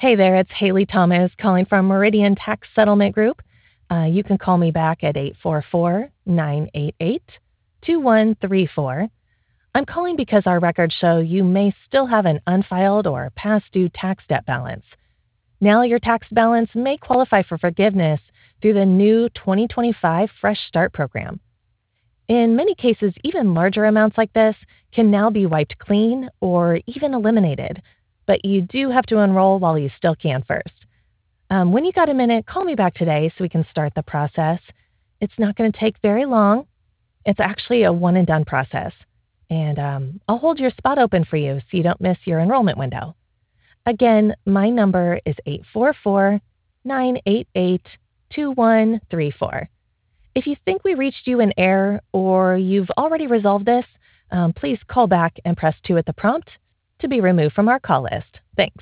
Hey there, it's Haley Thomas calling from Meridian Tax Settlement Group. You can call me back at 844 988 2134. I'm calling because our records show you may still have an unfiled or past due tax debt balance. Now your tax balance may qualify for forgiveness through the new 2025 Fresh Start program. In many cases, even larger amounts like this can now be wiped clean or even eliminated, but you do have to enroll while you still can first. When you got a minute, call me back today so we can start the process. It's not going to take very long. It's actually a one and done process. And I'll hold your spot open for you so you don't miss your enrollment window. Again, my number is 844 988 2134. If you think we reached you in error or you've already resolved this, please call back and press 2 at the prompt to be removed from our call list. Thanks.